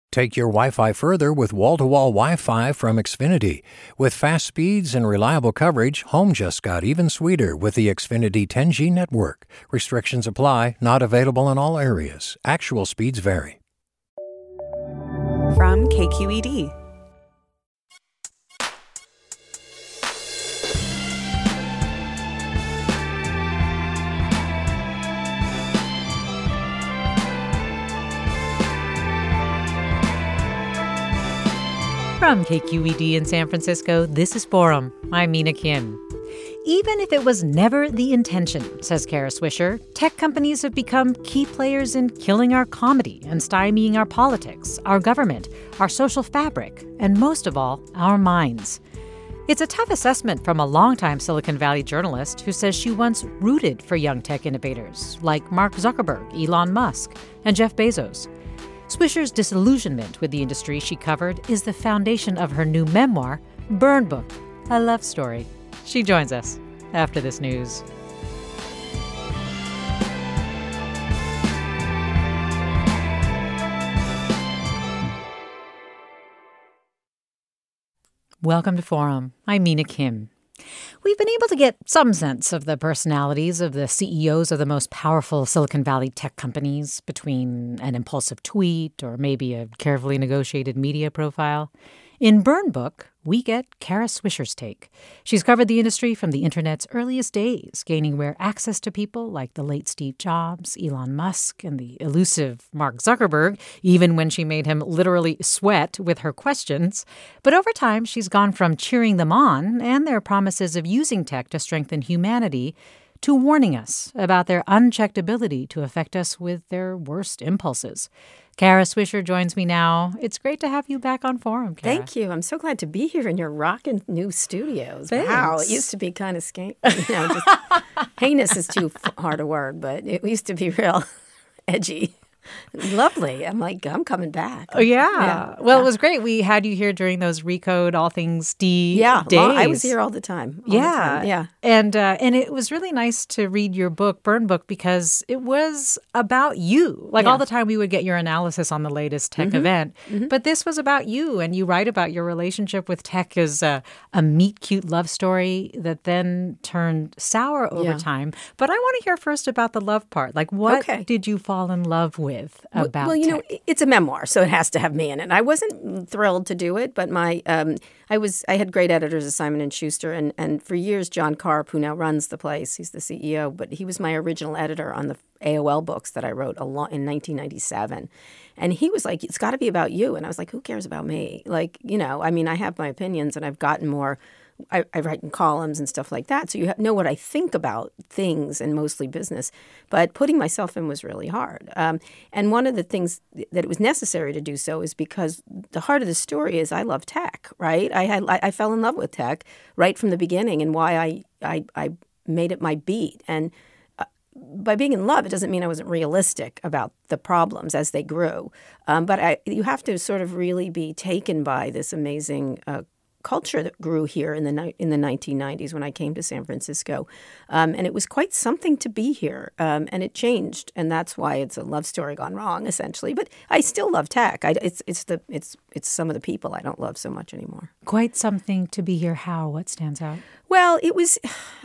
Take your Wi-Fi further with wall-to-wall Wi-Fi from Xfinity. With fast speeds and reliable coverage, home just got even sweeter with the Xfinity 10G network. Restrictions apply, not available in all areas. Actual speeds vary. From KQED. From KQED in San Francisco, this is Forum. I'm Mina Kim. Even if it was never the intention, says Kara Swisher, tech companies have become key players in killing our comedy and stymieing our politics, our government, our social fabric, and most of all, our minds. It's a tough assessment from a longtime Silicon Valley journalist who says she once rooted for young tech innovators like Mark Zuckerberg, Elon Musk, and Jeff Bezos. Swisher's disillusionment with the industry she covered is the foundation of her new memoir, Burn Book, a love story. She joins us after this news. Welcome to Forum. I'm Mina Kim. We've been able to get some sense of the personalities of the CEOs of the most powerful Silicon Valley tech companies between an impulsive tweet or maybe a carefully negotiated media profile. In Burn Book, we get Kara Swisher's take. She's covered the industry from the internet's earliest days, gaining rare access to people like the late Steve Jobs, Elon Musk, and the elusive Mark Zuckerberg, even when she made him literally sweat with her questions. But over time, she's gone from cheering them on and their promises of using tech to strengthen humanity to warning us about their unchecked ability to affect us with their worst impulses. Kara Swisher joins me now. It's great to have you back on Forum, Kara. Thank you. I'm so glad to be here in your rockin' new studios. Thanks. Wow, it used to be kind of just heinous is too hard a word, but it used to be real edgy. Lovely. I'm like, I'm coming back. Oh, yeah. Well, it was great. We had you here during those Recode All Things D days. I was here all the time. Yeah. And it was really nice to read your book, Burn Book, because it was about you. All the time we would get your analysis on the latest tech event. Mm-hmm. But this was about you, and you write about your relationship with tech as a meet-cute love story that then turned sour over time. But I want to hear first about the love part. What did you fall in love with about tech? It's a memoir, so it has to have me in it. I wasn't thrilled to do it, but I had great editors at Simon & Schuster, and for years, John Karp, who now runs the place, he's the CEO, but he was my original editor on the AOL books that I wrote in 1997. And he was like, it's got to be about you. And I was like, who cares about me? I have my opinions, and I've gotten more. I write in columns and stuff like that, so you know what I think about things and mostly business. But putting myself in was really hard. And one of the things that it was necessary to do so is because the heart of the story is I love tech, right? I fell in love with tech right from the beginning, and why I made it my beat. And by being in love, it doesn't mean I wasn't realistic about the problems as they grew. But you have to sort of really be taken by this amazing culture that grew here in the 1990s when I came to San Francisco. And it was quite something to be here. And it changed. And that's why it's a love story gone wrong, essentially. But I still love tech. It's some of the people I don't love so much anymore. Quite something to be here. How? What stands out? Well, it was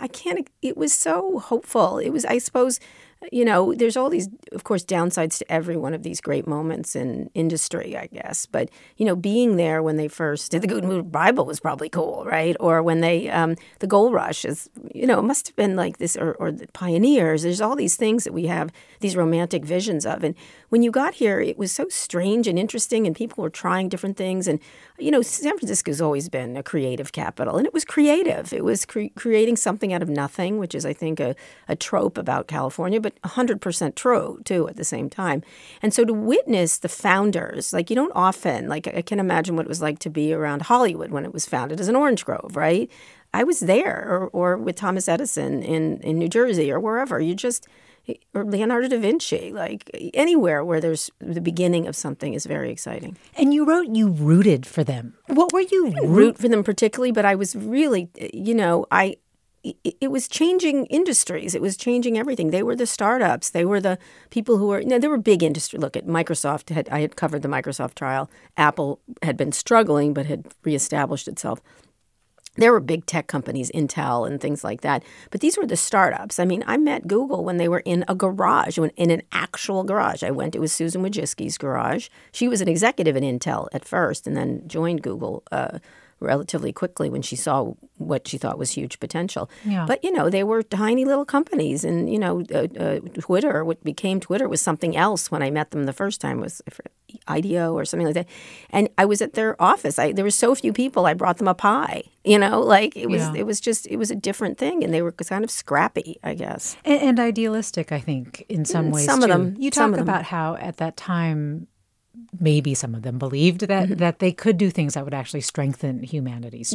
so hopeful. It was, I suppose, there's all these, of course, downsides to every one of these great moments in industry, I guess. But, being there when they first did the Gutenberg Bible was probably cool, right? Or when they, the Gold Rush is, it must have been like this, or the Pioneers. There's all these things that we have these romantic visions of. And when you got here, it was so strange and interesting, and people were trying different things. And, San Francisco's always been a creative capital, and it was creative. It was creating something out of nothing, which is, I think, a trope about California, but 100% true, too, at the same time. And so to witness the founders, you don't often, I can imagine what it was like to be around Hollywood when it was founded as an orange grove, right? I was there, or with Thomas Edison in New Jersey or wherever. Or Leonardo da Vinci, anywhere where there's the beginning of something is very exciting. And you wrote you rooted for them. What were you root for them particularly? But I was really, it was changing industries. It was changing everything. They were the startups. They were the people who were, they were big industry. Look at Microsoft. I had covered the Microsoft trial. Apple had been struggling but had reestablished itself. There were big tech companies, Intel and things like that. But these were the startups. I mean, I met Google when they were in a garage, in an actual garage. It was Susan Wojcicki's garage. She was an executive at Intel at first and then joined Google relatively quickly when she saw what she thought was huge potential. Yeah. But, they were tiny little companies. And, Twitter, what became Twitter was something else when I met them the first time, was IDEO or something like that. And I was at their office. There were so few people, I brought them a pie. It was a different thing. And they were kind of scrappy, I guess. And idealistic, I think, in some ways, some too. of them. You talk about how at that time, maybe some of them believed that they could do things that would actually strengthen humanity.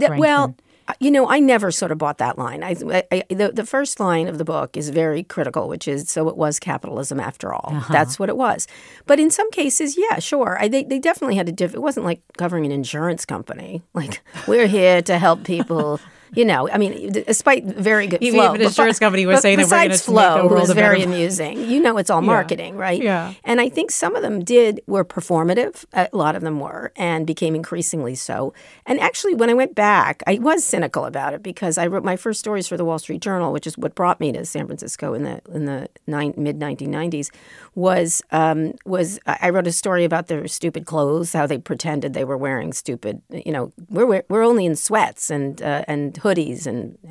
I never sort of bought that line. The first line of the book is very critical, which is, so it was capitalism after all. Uh-huh. That's what it was. But in some cases, yeah, sure. They definitely had it wasn't like covering an insurance company. Like, we're here to help people. Despite very good Even flow. Even an insurance company was saying that we're going to make the world was very amusing. It's all marketing, right? Yeah. And I think some of them were performative. A lot of them were, and became increasingly so. And actually, when I went back, I was cynical about it because I wrote my first stories for the Wall Street Journal, which is what brought me to San Francisco in the mid-1990s, was I wrote a story about their stupid clothes, how they pretended they were wearing stupid, we're only in sweats and hoodies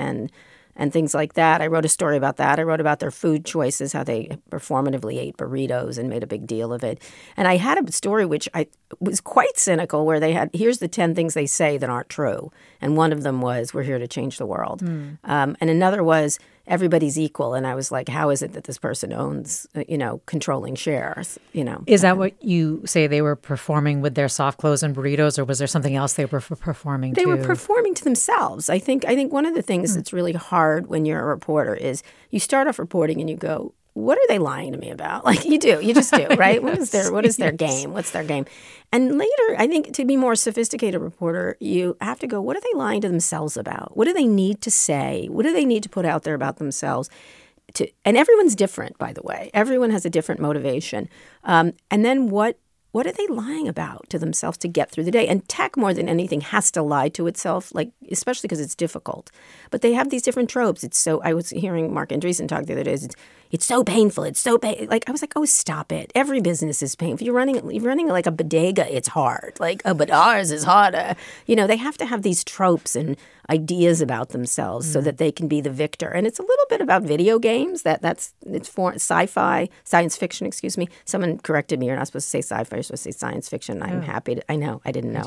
and things like that. I wrote a story about that. I wrote about their food choices, how they performatively ate burritos and made a big deal of it. And I had a story which I was quite cynical, where they had, here's the 10 things they say that aren't true. And one of them was, we're here to change the world. And another was, everybody's equal. And I was like, how is it that this person owns, controlling shares, Is that what you say they were performing with their soft clothes and burritos, or was there something else they were performing to? They were performing to themselves. I think one of the things that's really hard when you're a reporter is you start off reporting and you go, what are they lying to me about? Like, you just do, right? What is their game? What's their game? And later, I think to be more sophisticated reporter, you have to go, what are they lying to themselves about? What do they need to say? What do they need to put out there about themselves? And everyone's different, by the way. Everyone has a different motivation. And then what are they lying about to themselves to get through the day? And tech, more than anything, has to lie to itself, like, especially because it's difficult. But they have these different tropes. I was hearing Marc Andreessen talk the other day. It's so painful. It's so like, I was like, oh, stop it. Every business is painful. You're running like a bodega. It's hard. Like, oh, but ours is harder. They have to have these tropes and ideas about themselves so that they can be the victor. And it's a little bit about video games. It's for science fiction. Excuse me. Someone corrected me. You're not supposed to say sci-fi. You're supposed to say science fiction. I'm happy to. I know. I didn't know.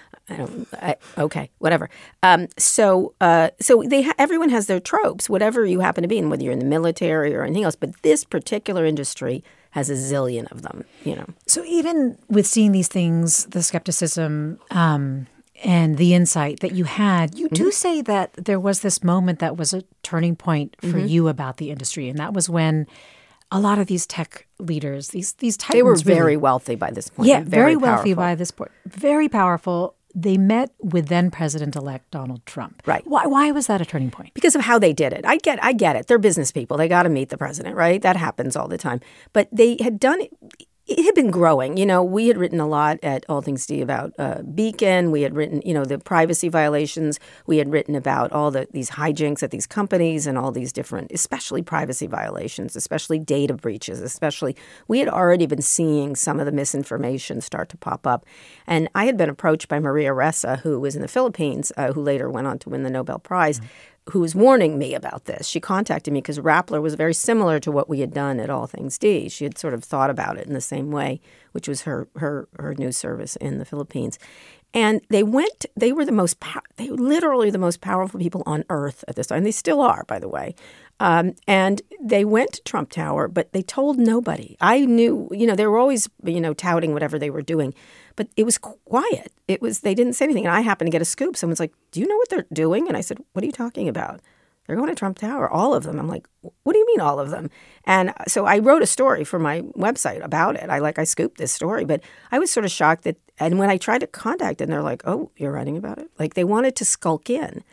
Okay, whatever. So everyone has their tropes, whatever you happen to be, and whether you're in the military or anything else. But this particular industry has a zillion of them. So even with seeing these things, the skepticism and the insight that you had, you do say that there was this moment that was a turning point for you about the industry, and that was when a lot of these tech leaders, these titans, they were very wealthy by this point. Yeah, very wealthy by this point, very powerful. They met with then President-elect Donald Trump. Right. Why was that a turning point? Because of how they did it. I get it. They're business people. They got to meet the president, right? That happens all the time. But they had done it. It had been growing. We had written a lot at All Things D about Beacon. We had written, the privacy violations. We had written about all these hijinks at these companies and all these different, especially privacy violations, especially data breaches, we had already been seeing some of the misinformation start to pop up. And I had been approached by Maria Ressa, who was in the Philippines, who later went on to win the Nobel Prize, who was warning me about this. She contacted me because Rappler was very similar to what we had done at All Things D. She had sort of thought about it in the same way, which was her news service in the Philippines. And they were literally the most powerful people on earth at this time. They still are, by the way. And they went to Trump Tower, but they told nobody. I knew, they were always, touting whatever they were doing, but it was quiet. They didn't say anything. And I happened to get a scoop. Someone's like, do you know what they're doing? And I said, what are you talking about? They're going to Trump Tower, all of them. I'm like, what do you mean all of them? And so I wrote a story for my website about it. I scooped this story, but I was sort of shocked and when I tried to contact them, they're like, oh, you're writing about it? Like they wanted to skulk in.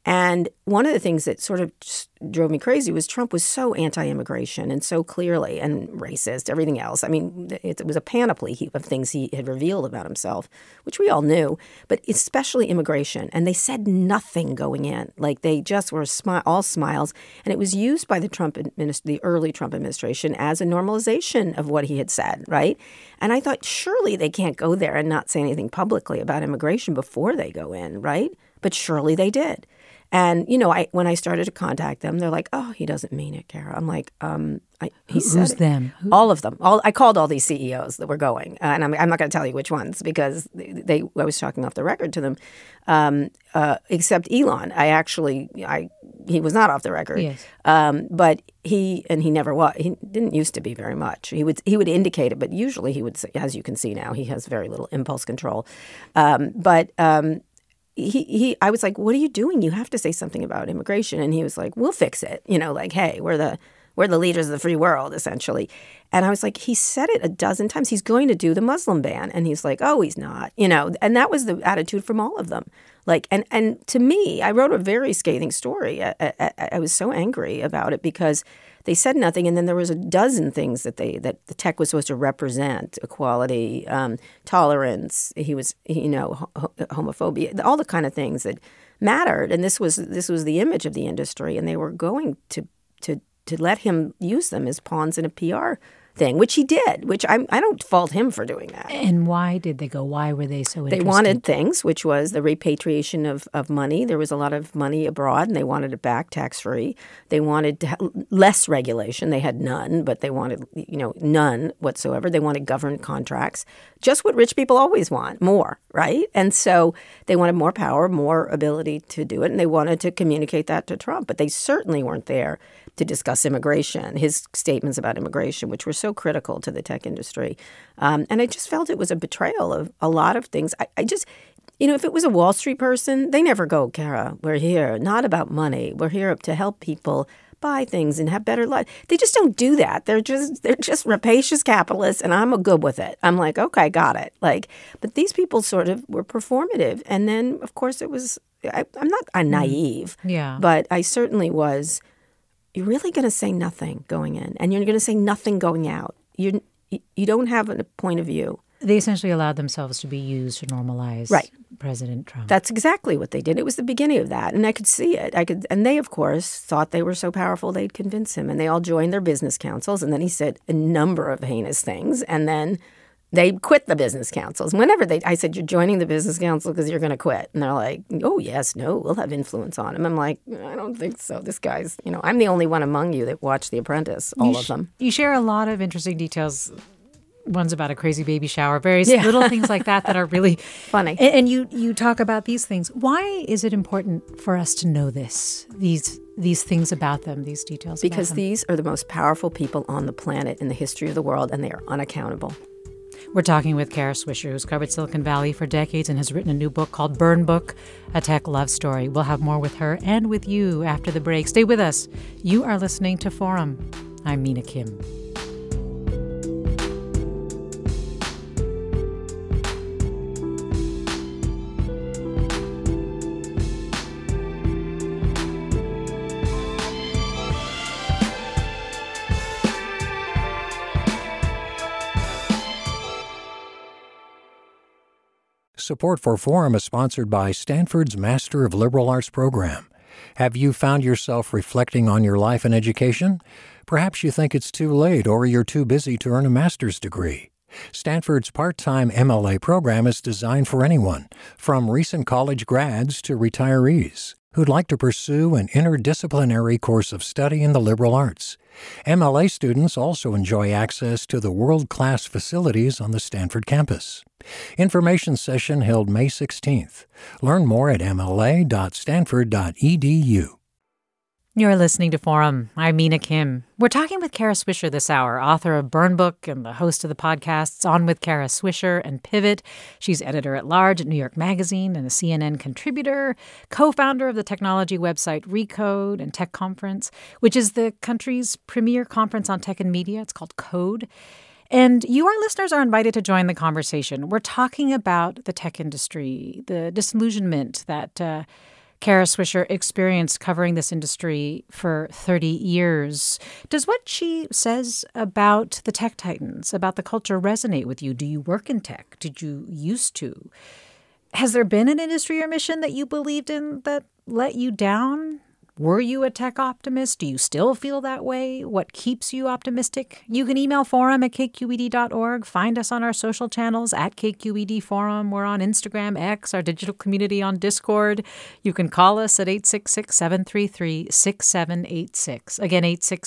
And one of the things that sort of just drove me crazy was Trump was so anti-immigration and so clearly and racist, everything else. I mean, it was a panoply of things he had revealed about himself, which we all knew, but especially immigration. And they said nothing going in. Like they just were all smiles. And it was used by the early Trump administration as a normalization of what he had said, right? And I thought, surely they can't go there and not say anything publicly about immigration before they go in, right? But surely they did. And, when I started to contact them, they're like, oh, he doesn't mean it, Kara. I'm like, who's them? All of them. I called all these CEOs that were going. And I'm not going to tell you which ones because I was talking off the record to them, except Elon. He was not off the record. Yes. But he never was. He didn't used to be very much. He would indicate it, but usually he would say, as you can see now, he has very little impulse control. I was like, what are you doing? You have to say something about immigration. And he was like, we'll fix it. Like, hey, we're the leaders of the free world, essentially. And I was like, he said it a dozen times. He's going to do the Muslim ban. And he's like, oh, he's not, And that was the attitude from all of them. Like, and to me, I wrote a very scathing story. I was so angry about it because they said nothing, and then there was a dozen things that the tech was supposed to represent: equality, tolerance. He was, homophobia, all the kind of things that mattered. And this was the image of the industry, and they were going to let him use them as pawns in a PR thing, which he did, which I don't fault him for doing that. And why did they go? Why were they so interested? They wanted things, which was the repatriation of money. There was a lot of money abroad, and they wanted it back tax-free. They wanted less regulation. They had none, but they wanted, none whatsoever. They wanted government contracts, just what rich people always want, more, right? And so they wanted more power, more ability to do it, and they wanted to communicate that to Trump. But they certainly weren't there to discuss immigration, his statements about immigration, which were so critical to the tech industry. And I just felt it was a betrayal of a lot of things. I just, if it was a Wall Street person, they never go, Kara, we're here not about money. We're here to help people buy things and have better lives. They just don't do that. They're just rapacious capitalists, and I'm good with it. I'm like, okay, got it. But these people sort of were performative. And then, of course, it was, I'm naive. Yeah. But I certainly was. You're really going to say nothing going in, and you're going to say nothing going out. You don't have a point of view. They essentially allowed themselves to be used to normalize President Trump. That's exactly what they did. It was the beginning of that, and I could see it. And they, of course, thought they were so powerful they'd convince him, and they all joined their business councils, and then he said a number of heinous things, and then they quit the business councils. Whenever I said, you're joining the business council because you're going to quit. And they're like, oh, yes, no, we'll have influence on him. I'm like, I don't think so. This guy's, I'm the only one among you that watched The Apprentice, all of them. You share a lot of interesting details. One's about a crazy baby shower, various little things like that are really funny. And you talk about these things. Why is it important for us to know these things about them, these details because about them? These are the most powerful people on the planet in the history of the world, and they are unaccountable. We're talking with Kara Swisher, who's covered Silicon Valley for decades and has written a new book called Burn Book, A Tech Love Story. We'll have more with her and with you after the break. Stay with us. You are listening to Forum. I'm Mina Kim. Support for Forum is sponsored by Stanford's Master of Liberal Arts program. Have you found yourself reflecting on your life and education? Perhaps you think it's too late or you're too busy to earn a master's degree. Stanford's part-time MLA program is designed for anyone, from recent college grads to retirees, who'd like to pursue an interdisciplinary course of study in the liberal arts. MLA students also enjoy access to the world-class facilities on the Stanford campus. Information session held May 16th. Learn more at mla.stanford.edu. You're listening to Forum. I'm Mina Kim. We're talking with Kara Swisher this hour, author of Burn Book and the host of the podcasts On with Kara Swisher and Pivot. She's editor-at-large at New York Magazine and a CNN contributor, co-founder of the technology website Recode and Tech Conference, which is the country's premier conference on tech and media. It's called Code. And you, our listeners, are invited to join the conversation. We're talking about the tech industry, the disillusionment that Kara Swisher experienced covering this industry for 30 years. Does what she says about the tech titans, about the culture, resonate with you? Do you work in tech? Did you used to? Has there been an industry or mission that you believed in that let you down? Were you a tech optimist? Do you still feel that way? What keeps you optimistic? You can email forum@kqed.org. Find us on our social channels at KQED Forum. We're on Instagram, X, our digital community on Discord. You can call us at 866-733-6786. Again,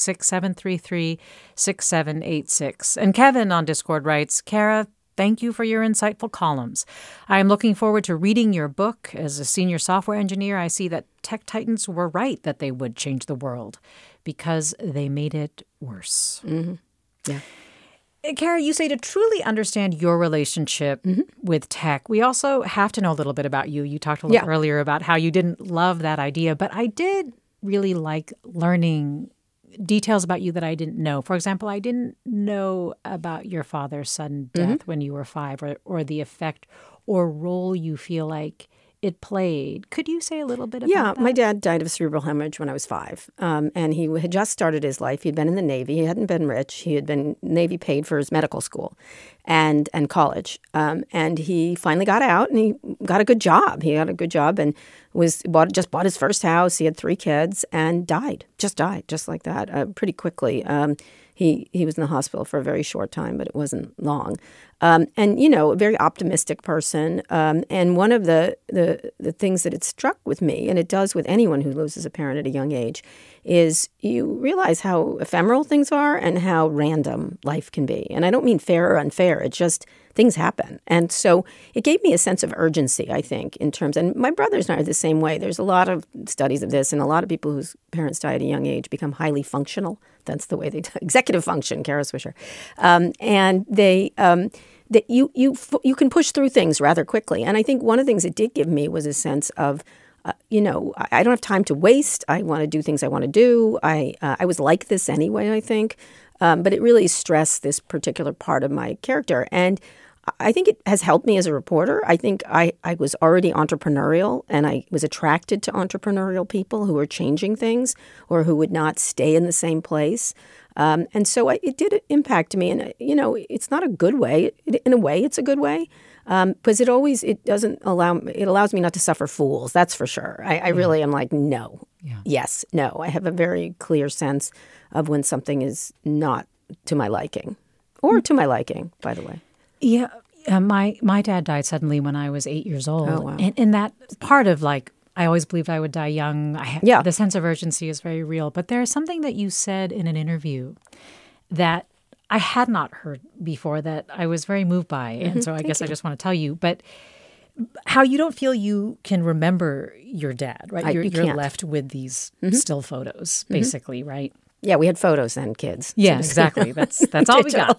866-733-6786. And Kevin on Discord writes, Kara, thank you for your insightful columns. I am looking forward to reading your book. As a senior software engineer, I see that tech titans were right that they would change the world because they made it worse. Mm-hmm. Yeah. Kara, you say to truly understand your relationship with tech, we also have to know a little bit about you. You talked a little earlier about how you didn't love that idea, but I did really like learning details about you that I didn't know. For example, I didn't know about your father's sudden death when you were 5 or the effect or role you feel like it played. Could you say a little bit about that? Yeah, my dad died of cerebral hemorrhage when I was 5. And he had just started his life. He'd been in the Navy. He hadn't been rich. He had been Navy paid for his medical school and college. And he finally got out and he got a good job. He got a good job and just bought his first house. He had 3 kids and died, just like that, pretty quickly. He was in the hospital for a very short time, but it wasn't long. And, a very optimistic person. And one of the things that it struck with me, and it does with anyone who loses a parent at a young age, is you realize how ephemeral things are and how random life can be. And I don't mean fair or unfair. It's just things happen. And so it gave me a sense of urgency, I think, in terms, and my brothers and I are the same way. There's a lot of studies of this, and a lot of people whose parents die at a young age become highly functional. That's the way they executive function, Kara Swisher. And they that you can push through things rather quickly. And I think one of the things it did give me was a sense of, I don't have time to waste. I want to do things I want to do. I was like this anyway, I think. But it really stressed this particular part of my character. And I think it has helped me as a reporter. I think I was already entrepreneurial, and I was attracted to entrepreneurial people who were changing things or who would not stay in the same place. And so it did impact me. And, it's not a good way. In a way, it's a good way. Because it allows me not to suffer fools. That's for sure. I really am like, no, yes, no. I have a very clear sense of when something is not to my liking or to my liking, by the way. Yeah. My dad died suddenly when I was 8 years old. Oh, wow. And that part of I always believed I would die young. The sense of urgency is very real. But there's something that you said in an interview that I had not heard before that I was very moved by. And so I guess I just want to tell you. But how you don't feel you can remember your dad, right? You're left with these still photos, basically, right? Yeah, we had photos then, kids. Yeah, exactly. That's all we got.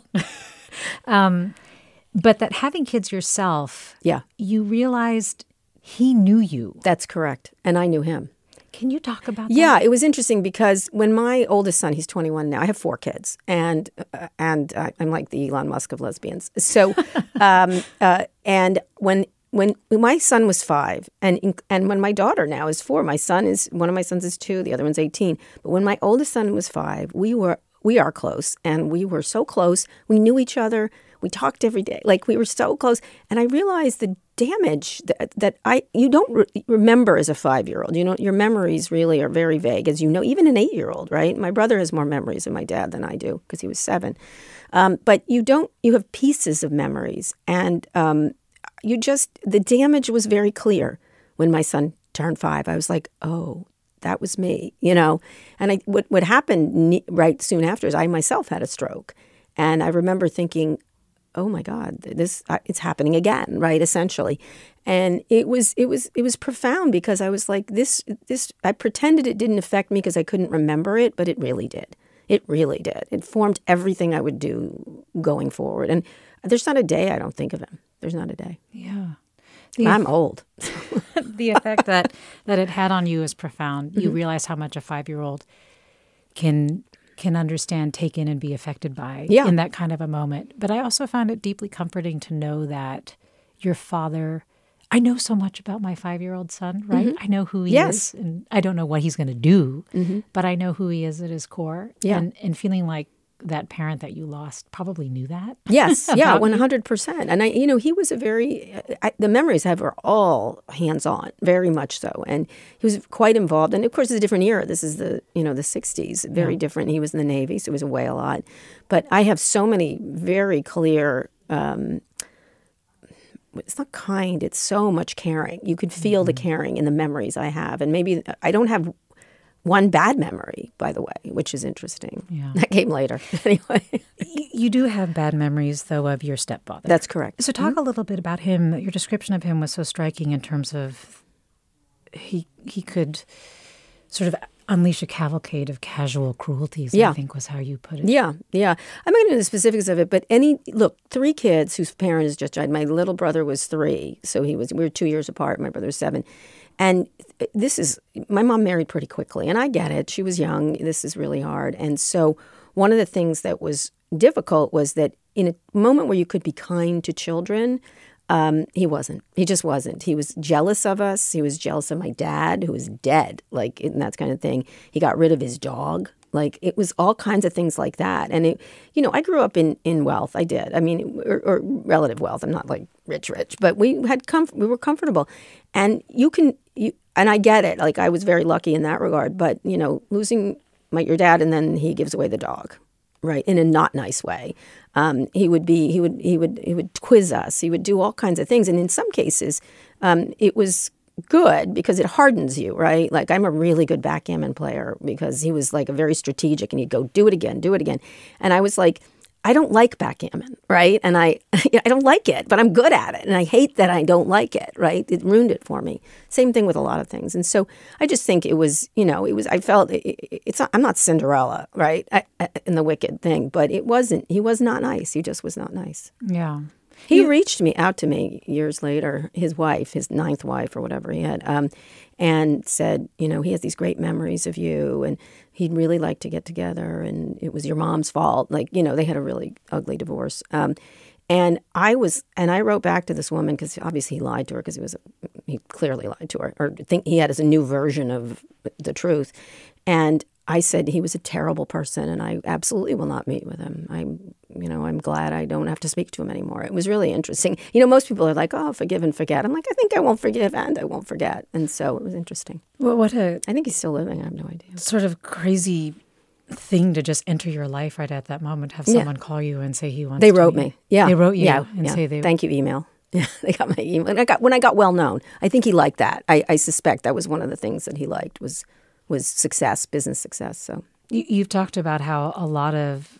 But that having kids yourself, you realized he knew you. That's correct. And I knew him. Can you talk about that? Yeah, it was interesting because when my oldest son, he's 21 now, I have 4 kids, and I'm like the Elon Musk of lesbians. So, and when my son was 5, and when my daughter now is 4, one of my sons is 2, the other one's 18. But when my oldest son was 5, we are close, and we were so close. We knew each other. We talked every day. Like, we were so close. And I realized the damage that you don't remember as a 5-year-old. Your memories really are very vague, as you know, even an 8-year-old, right? My brother has more memories of my dad than I do because he was 7. But you have pieces of memories. And the damage was very clear when my son turned 5. I was like, oh, that was me, And what happened right soon after is I myself had a stroke. And I remember thinking, oh my God, it's happening again, right? Essentially. And it was profound because I was like, this, I pretended it didn't affect me because I couldn't remember it, but it really did. It really did. It formed everything I would do going forward. And there's not a day I don't think of him. There's not a day. Yeah. I'm old. The effect that it had on you is profound. You realize how much a 5-year-old can understand, take in, and be affected by in that kind of a moment. But I also found it deeply comforting to know that your father I know so much about my 5-year-old son, right? I know who he Yes. is, and I don't know what he's going to do, but I know who he is at his core. Yeah. And feeling like that parent that you lost probably knew that. Yes, yeah, about you. 100%. And he was a very, the memories I have are all hands-on, very much so. And he was quite involved. And of course, it's a different era. This is the 60s, very different. He was in the Navy, so he was away a lot. But I have so many very clear, it's not kind, it's so much caring. You could feel the caring in the memories I have. And maybe I don't have one bad memory, by the way, which is interesting. Yeah. That came later. Anyway. You do have bad memories, though, of your stepfather. That's correct. So talk a little bit about him. Your description of him was so striking in terms of he could sort of unleash a cavalcade of casual cruelties, Yeah. I think was how you put it. Yeah. I'm not going to know the specifics of it, but 3 kids whose parents just died. My little brother was 3, so we were 2 years apart. My brother was 7. And my mom married pretty quickly, and I get it. She was young. This is really hard. And so one of the things that was difficult was that in a moment where you could be kind to children, he wasn't. He just wasn't. He was jealous of us. He was jealous of my dad, who was dead, and that kind of thing. He got rid of his dog. It was all kinds of things like that. And I grew up in wealth. I did. I mean, or relative wealth. I'm not like rich, but we we were comfortable. And and I get it. I was very lucky in that regard. But losing your dad, and then he gives away the dog, right, in a not nice way. He would quiz us. He would do all kinds of things, and in some cases, it was good because it hardens you, right? I'm a really good backgammon player because he was very strategic, and he'd go, do it again. And I was like, I don't like backgammon, right? And I don't like it, but I'm good at it. And I hate that I don't like it, right? It ruined it for me. Same thing with a lot of things. And so I just think it was, I felt I'm not Cinderella, right? In the wicked thing, but he was not nice. He just was not nice. Yeah. He reached out to me years later, his wife, his 9th wife or whatever he had, and said, he has these great memories of you, and he'd really like to get together, and it was your mom's fault. They had a really ugly divorce. And I wrote back to this woman because obviously he lied to her because he clearly lied to her, or think he had as a new version of the truth. And I said he was a terrible person, and I absolutely will not meet with him. I'm glad I don't have to speak to him anymore. It was really interesting. Most people are like, oh, forgive and forget. I'm like, I think I won't forgive and I won't forget. And so it was interesting. Well, I think he's still living. I have no idea. Sort of crazy thing to just enter your life right at that moment, have someone call you and say he wants They wrote me. Yeah. They wrote you and say they... Thank you, email. Yeah, they got my email. When I got well known, I think he liked that. I suspect that was one of the things that he liked was success, business success. So you've talked about how a lot of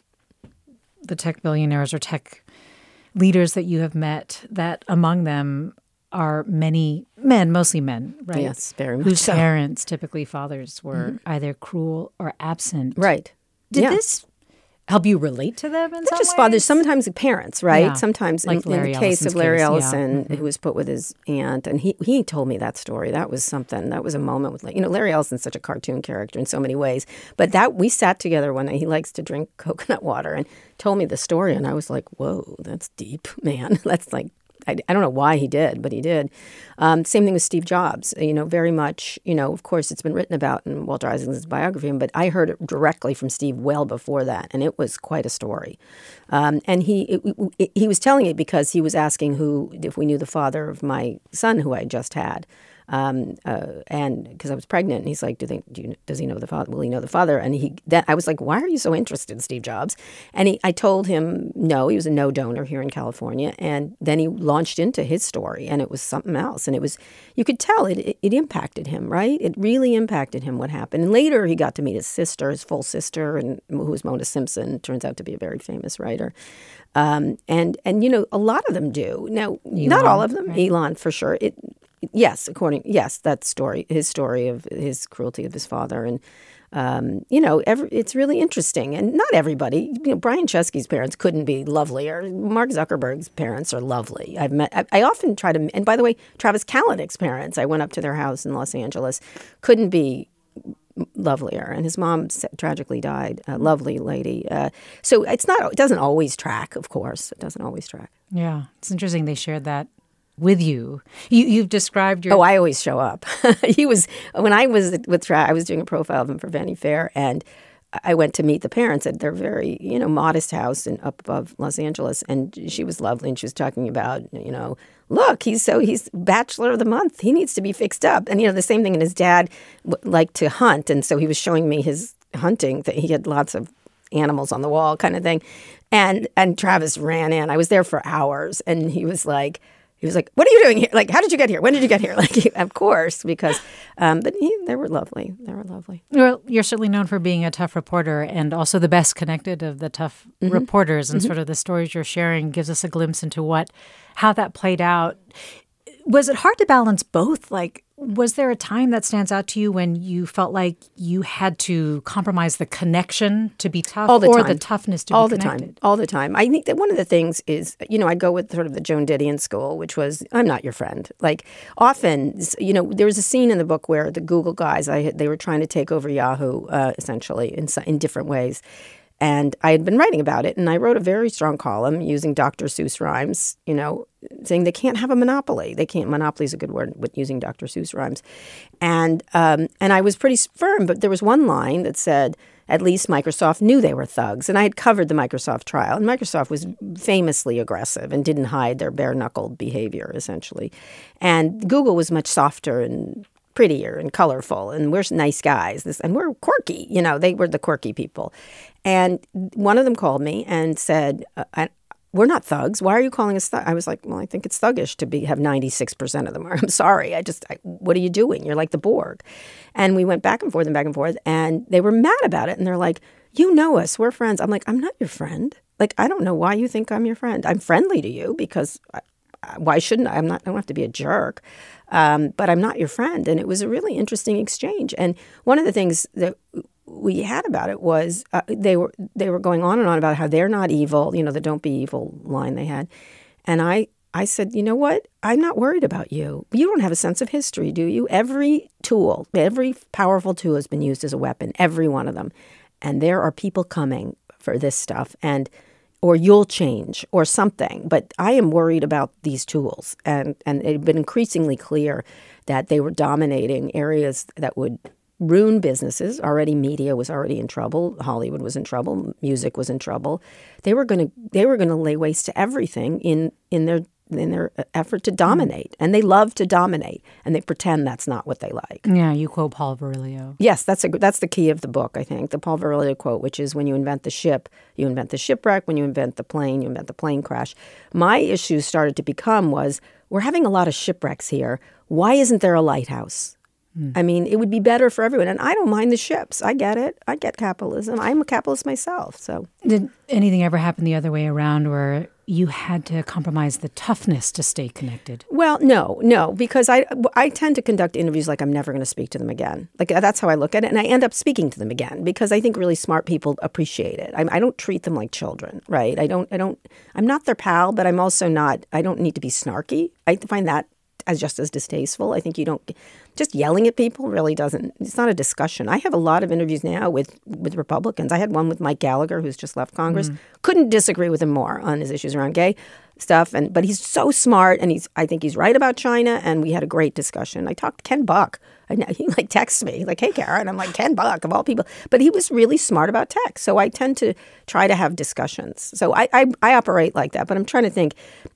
the tech billionaires or tech leaders that you have met, that among them are many men, mostly men, right? Yes, very much whose so. parents, typically fathers, were either cruel or absent. Right. Did this help you relate to them in Not some just ways? fathers, sometimes parents, right? Yeah. Sometimes Like in the case Ellison's of Larry case, yeah. Ellison, who was put with his aunt, and he told me that story. That was something. That was a moment with, Larry Ellison's such a cartoon character in so many ways. But we sat together one night. He likes to drink coconut water and told me the story, and I was like, whoa, that's deep, man. That's I don't know why he did, but he did. Same thing with Steve Jobs. Very much, of course, it's been written about in Walter Isaacson's biography, but I heard it directly from Steve well before that, and it was quite a story. And he was telling it because he was asking if we knew the father of my son, who I just had. And because I was pregnant, and he's like, does he know the father? Will he know the father? And I was like, why are you so interested in Steve Jobs? And I told him no, he was a no donor here in California. And then he launched into his story, and it was something else. And you could tell it impacted him, right? It really impacted him what happened. And later he got to meet his sister, his full sister, and who was Mona Simpson, turns out to be a very famous writer. And a lot of them do. Now, Elon, not all of them. right? Elon, for sure. Yes, that story, his story of his cruelty of his father. And, it's really interesting. And not everybody, Brian Chesky's parents couldn't be lovelier. Mark Zuckerberg's parents are lovely. I often try to, and by the way, Travis Kalanick's parents, I went up to their house in Los Angeles, couldn't be lovelier. And his mom tragically died, a lovely lady. So it doesn't always track, of course. It doesn't always track. Yeah, it's interesting they shared that with you. You've described your... Oh, I always show up. When I was with Trav, I was doing a profile of him for Vanity Fair, and I went to meet the parents at their very, modest house up above Los Angeles, and she was lovely, and she was talking about, look, he's Bachelor of the Month. He needs to be fixed up. And, the same thing, and his dad liked to hunt, and so he was showing me his hunting. That he had lots of animals on the wall kind of thing. And Travis ran in. I was there for hours, and he was like, what are you doing here? Like, how did you get here? When did you get here? Like, of course, because, they were lovely. They were lovely. Well, you're certainly known for being a tough reporter and also the best connected of the tough reporters. And sort of the stories you're sharing gives us a glimpse into how that played out. Was it hard to balance both? Like, was there a time that stands out to you when you felt like you had to compromise the connection to be tough or the toughness to be connected? All the time. I think that one of the things is, I go with sort of the Joan Didion school, which was, I'm not your friend. Like, often, there was a scene in the book where the Google guys, they were trying to take over Yahoo, essentially, in different ways. And I had been writing about it, and I wrote a very strong column using Dr. Seuss rhymes, saying they can't have a monopoly. They can't. Monopoly is a good word with using Dr. Seuss rhymes. And I was pretty firm, but there was one line that said, at least Microsoft knew they were thugs. And I had covered the Microsoft trial, and Microsoft was famously aggressive and didn't hide their bare-knuckled behavior, essentially. And Google was much softer and prettier and colorful, and we're nice guys, and we're quirky. They were the quirky people. And one of them called me and said, we're not thugs. Why are you calling us thugs? I was like, well, I think it's thuggish to have 96% of them. I'm sorry. What are you doing? You're like the Borg. And we went back and forth, and they were mad about it. And they're like, you know us. We're friends. I'm like, I'm not your friend. Like, I don't know why you think I'm your friend. I'm friendly to you because why shouldn't I? I don't have to be a jerk. But I'm not your friend. And it was a really interesting exchange. And one of the things that we had about it was they were going on and on about how they're not evil, the don't be evil line they had. And I said, you know what? I'm not worried about you. You don't have a sense of history, do you? Every powerful tool has been used as a weapon, every one of them. And there are people coming for this stuff, or you'll change or something. But I am worried about these tools. And it had been increasingly clear that they were dominating areas that would ruin businesses. Already media was already in trouble. Hollywood was in trouble. Music was in trouble. They were going to lay waste to everything in their effort to dominate. And they love to dominate, and they pretend that's not what they like. Yeah, you quote Paul Virilio. Yes, that's the key of the book, I think. The Paul Virilio quote, which is, when you invent the ship, you invent the shipwreck. When you invent the plane, you invent the plane crash. My issue started to become we're having a lot of shipwrecks here. Why isn't there a lighthouse? I mean, it would be better for everyone. And I don't mind the ships. I get it. I get capitalism. I'm a capitalist myself. So, did anything ever happen the other way around where you had to compromise the toughness to stay connected? Well, no, because I tend to conduct interviews like I'm never going to speak to them again. Like, that's how I look at it. And I end up speaking to them again because I think really smart people appreciate it. I don't treat them like children, right? I'm not their pal, but I'm also not, I don't need to be snarky. I find that just as distasteful. I think just yelling at people really doesn't, it's not a discussion. I have a lot of interviews now with Republicans. I had one with Mike Gallagher, who's just left Congress. Couldn't disagree with him more on his issues around gay stuff. But he's so smart, and I think he's right about China, and we had a great discussion. I talked to Ken Buck. He texts me like, hey, Karen. I'm like, Ken Buck, of all people. But he was really smart about tech. So I tend to try to have discussions. So I operate like that. But I'm trying to think,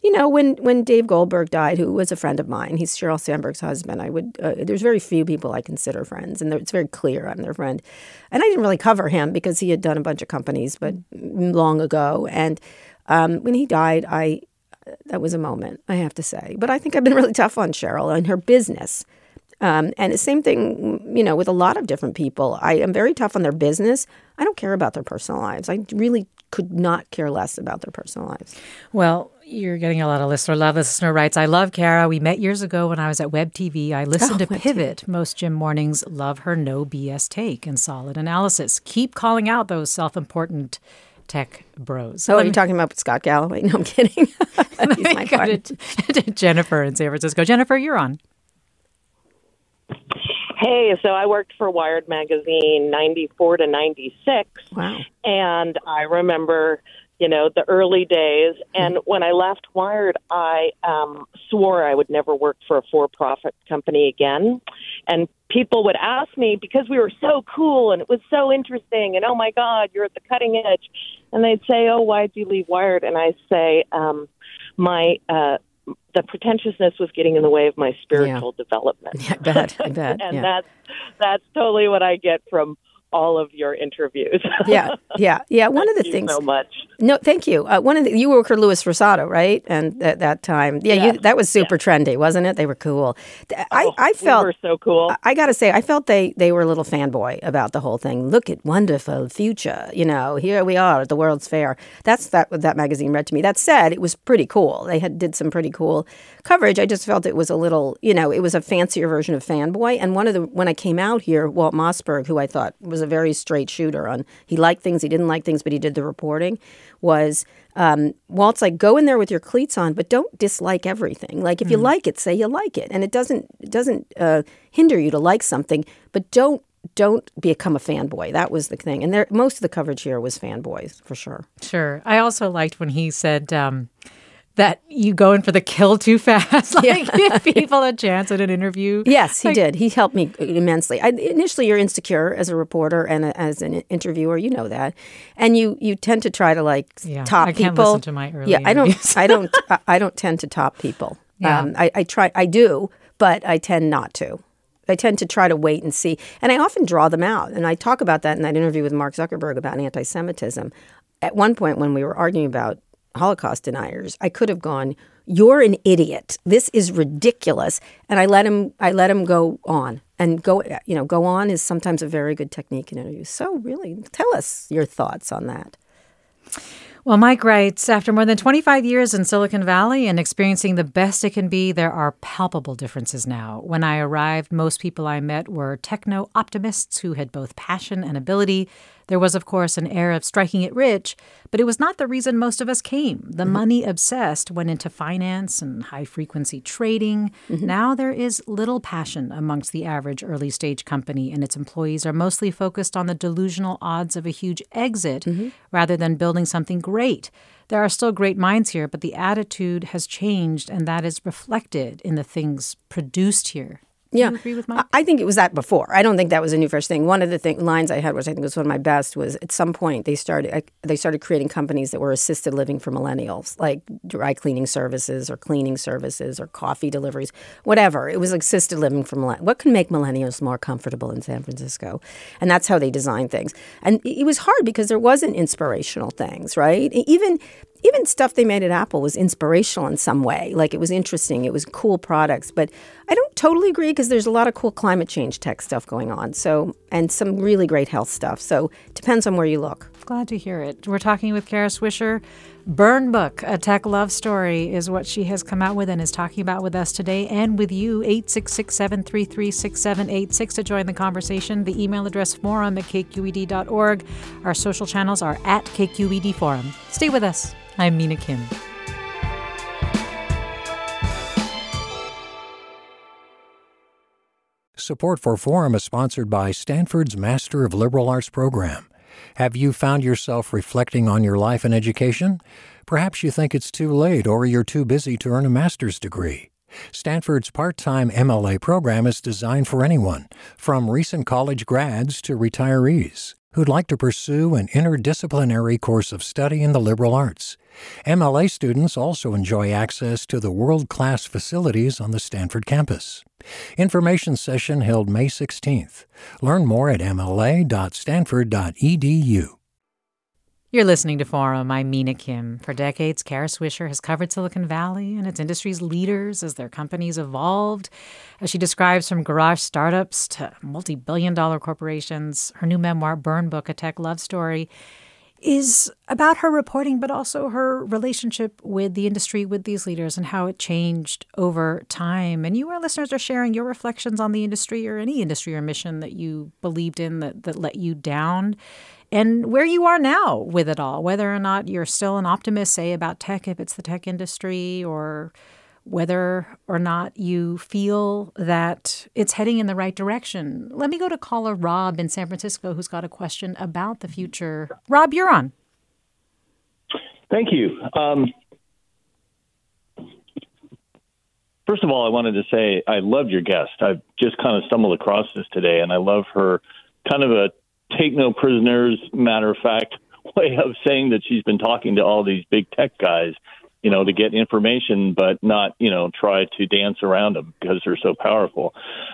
when Dave Goldberg died, who was a friend of mine, he's Sheryl Sandberg's husband, there's very few people I consider friends. And it's very clear I'm their friend. And I didn't really cover him because he had done a bunch of companies, but long ago. And when he died, that was a moment, I have to say. But I think I've been really tough on Sheryl and her business. And the same thing, with a lot of different people. I am very tough on their business. I don't care about their personal lives. I really could not care less about their personal lives. Well, you're getting a lot of listener love. The listener writes, I love Kara. We met years ago when I was at Web TV. I listened to Pivot most gym mornings. Love her no BS take and solid analysis. Keep calling out those self-important tech bros. So are you talking about Scott Galloway? No, I'm kidding. He's my partner. To Jennifer in San Francisco. Jennifer, you're on. Hey, so I worked for Wired Magazine 94 to 96. Wow. And I remember the early days. And when I left Wired, I swore I would never work for a for-profit company again. And people would ask me, because we were so cool and it was so interesting, and oh my God, you're at the cutting edge. And they'd say, oh, why'd you leave Wired? And I say, the pretentiousness was getting in the way of my spiritual development. Yeah, I bet. And that's totally what I get from all of your interviews. Yeah. One of the things. So much. No, thank you. You worked for Louis Rosado, right? And at that time, that was super trendy, wasn't it? They were cool. I felt we were so cool. I got to say, I felt they were a little fanboy about the whole thing. Look at wonderful future. Here we are at the World's Fair. That's what that magazine read to me. That said, it was pretty cool. They did some pretty cool coverage. I just felt it was a little, it was a fancier version of fanboy. And when I came out here, Walt Mossberg, who I thought was a very straight shooter on, he liked things, he didn't like things, but he did the reporting, was Walt's like, go in there with your cleats on, but don't dislike everything. Like, if you like it, say you like it. And it doesn't hinder you to like something, but don't become a fanboy. That was the thing. And most of the coverage here was fanboys, for sure. Sure. I also liked when he said that you go in for the kill too fast, give people a chance at an interview. Yes, he did. He helped me immensely. Initially, you're insecure as a reporter and as an interviewer, you know that, and you tend to try to top people. I can't listen to my early interviews. I don't tend to top people. Yeah. I do, but I tend not to. I tend to try to wait and see, and I often draw them out. And I talk about that in that interview with Mark Zuckerberg about anti-Semitism. At one point, when we were arguing about Holocaust deniers, I could have gone, "You're an idiot. This is ridiculous," and I let him go on. And go on is sometimes a very good technique in interviews. So really, tell us your thoughts on that. Well, Mike writes, after more than 25 years in Silicon Valley and experiencing the best it can be, there are palpable differences now. When I arrived, most people I met were techno-optimists who had both passion and ability. There was, of course, an air of striking it rich, but it was not the reason most of us came. The money-obsessed went into finance and high-frequency trading. Now there is little passion amongst the average early-stage company, and its employees are mostly focused on the delusional odds of a huge exit rather than building something great. There are still great minds here, but the attitude has changed, and that is reflected in the things produced here. Do you agree with Mike? I think it was that before. I don't think that was a new fresh thing. One of the lines I had, which I think was one of my best, was at some point they started creating companies that were assisted living for millennials, like dry cleaning services or cleaning services or coffee deliveries, whatever. It was assisted living for millennials. What can make millennials more comfortable in San Francisco? And that's how they designed things. And it was hard because there wasn't inspirational things, right? Even stuff they made at Apple was inspirational in some way. Like, it was interesting. It was cool products. But I don't totally agree because there's a lot of cool climate change tech stuff going on. So, and some really great health stuff. So it depends on where you look. Glad to hear it. We're talking with Kara Swisher. Burn Book, A Tech Love Story is what she has come out with and is talking about with us today and with you. 866-733-6786 to join the conversation. The email address forum@kqed.org. Our social channels are at KQED Forum. Stay with us. I'm Mina Kim. Support for Forum is sponsored by Stanford's Master of Liberal Arts program. Have you found yourself reflecting on your life and education? Perhaps you think it's too late or you're too busy to earn a master's degree. Stanford's part-time MLA program is designed for anyone, from recent college grads to retirees, who'd like to pursue an interdisciplinary course of study in the liberal arts. MLA students also enjoy access to the world-class facilities on the Stanford campus. Information session held May 16th. Learn more at mla.stanford.edu. You're listening to Forum. I'm Mina Kim. For decades, Kara Swisher has covered Silicon Valley and its industry's leaders as their companies evolved. As she describes from garage startups to multi-billion-dollar corporations, her new memoir, Burn Book, A Tech Love Story, is about her reporting, but also her relationship with the industry, with these leaders, and how it changed over time. And you, our listeners, are sharing your reflections on the industry or any industry or mission that you believed in that let you down, and where you are now with it all, whether or not you're still an optimist, say, about tech, if it's the tech industry, or whether or not you feel that it's heading in the right direction. Let me go to caller Rob in San Francisco, who's got a question about the future. Rob, you're on. Thank you. First of all, I wanted to say I loved your guest. I've just kind of stumbled across this today, and I love her kind of a take no prisoners, matter of fact, way of saying that she's been talking to all these big tech guys, to get information, but not, try to dance around them because they're so powerful.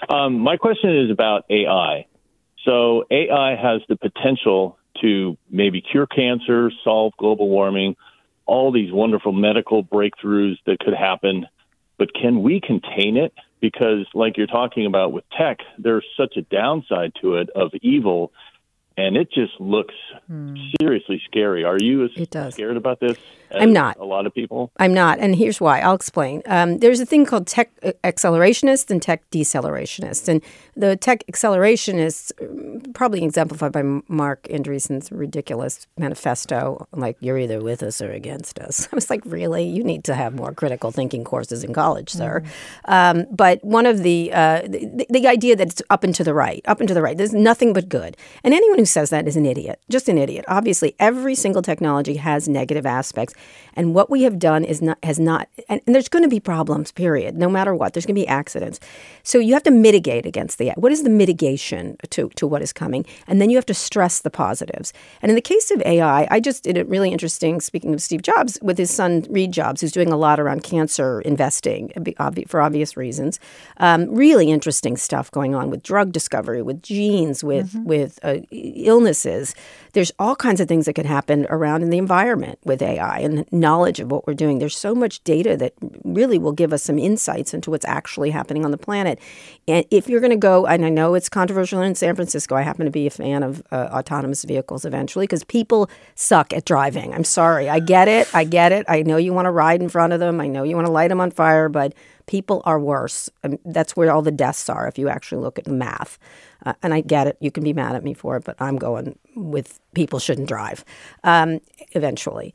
My question is about AI. So AI has the potential to maybe cure cancer, solve global warming, all these wonderful medical breakthroughs that could happen. But can we contain it? Because like you're talking about with tech, there's such a downside to it of evil, and it just looks seriously scary. Are you scared about this? I'm not. A lot of people? I'm not, and here's why. I'll explain. There's a thing called tech accelerationists and tech decelerationist. And the tech accelerationists, probably exemplified by Mark Andreessen's ridiculous manifesto, like, you're either with us or against us. I was like, really? You need to have more critical thinking courses in college, sir. But one of the idea that it's up and to the right, there's nothing but good. And anyone who says that is an idiot, just an idiot. Obviously, every single technology has negative aspects. And what we have done has not, and there's going to be problems, period, no matter what. There's going to be accidents. So you have to mitigate against what is the mitigation to what is coming? And then you have to stress the positives. And in the case of AI, I just did it really interesting, speaking of Steve Jobs, with his son, Reed Jobs, who's doing a lot around cancer investing for obvious reasons. Really interesting stuff going on with drug discovery, with genes, with illnesses. There's all kinds of things that could happen around in the environment with AI and knowledge of what we're doing. There's so much data that really will give us some insights into what's actually happening on the planet. And if you're going to go, and I know it's controversial in San Francisco, I happen to be a fan of autonomous vehicles eventually because people suck at driving. I'm sorry. I get it. I know you want to ride in front of them. I know you want to light them on fire, but people are worse. That's where all the deaths are if you actually look at the math. And I get it. You can be mad at me for it, but I'm going with people shouldn't drive eventually.